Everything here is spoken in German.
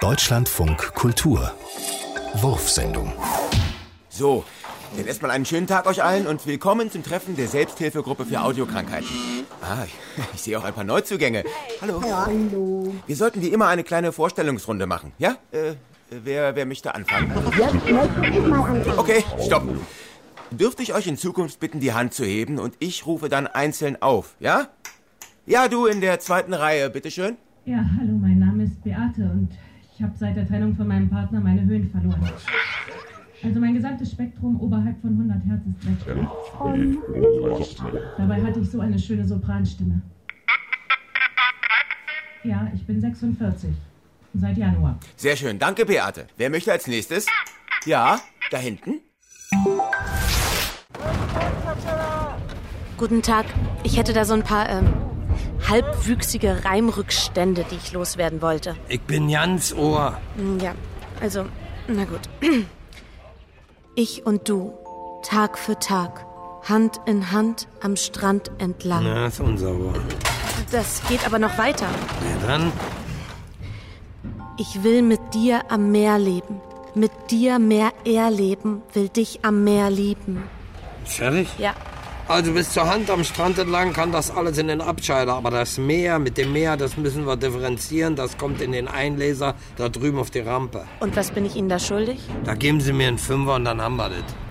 Deutschlandfunk Kultur. Wurfsendung. So, dann erstmal einen schönen Tag euch allen und willkommen zum Treffen der Selbsthilfegruppe für Audiokrankheiten. Ich sehe auch ein paar Neuzugänge. Hallo. Hallo. Wir sollten wie immer eine kleine Vorstellungsrunde machen, ja? Wer möchte anfangen? Jetzt möchte ich mal anfangen. Okay, stopp. Dürfte ich euch in Zukunft bitten, die Hand zu heben und ich rufe dann einzeln auf, ja? Ja, du in der zweiten Reihe, bitteschön. Ja, hallo, mein Name ist Beate und ich habe seit der Trennung von meinem Partner meine Höhen verloren. Also mein gesamtes Spektrum oberhalb von 100 Hertz ist weg. Dabei hatte ich so eine schöne Sopranstimme. Ja, ich bin 46. Seit Januar. Sehr schön, danke Beate. Wer möchte als nächstes? Ja, da hinten. Guten Tag. Ich hätte da so ein paar halbwüchsige Reimrückstände, die ich loswerden wollte. Ich bin Jans Ohr. Ja, also, na gut. Ich und du, Tag für Tag, Hand in Hand am Strand entlang. Na, ist unser Ohr. Das geht aber noch weiter. Ja, dann. Ich will mit dir am Meer leben. Mit dir mehr erleben, will dich am Meer lieben. Fertig? Ja. Also bis zur Hand am Strand entlang kann das alles in den Abscheider. Aber das Meer, mit dem Meer, das müssen wir differenzieren. Das kommt in den Einleser da drüben auf die Rampe. Und was bin ich Ihnen da schuldig? Da geben Sie mir einen Fünfer und dann haben wir das.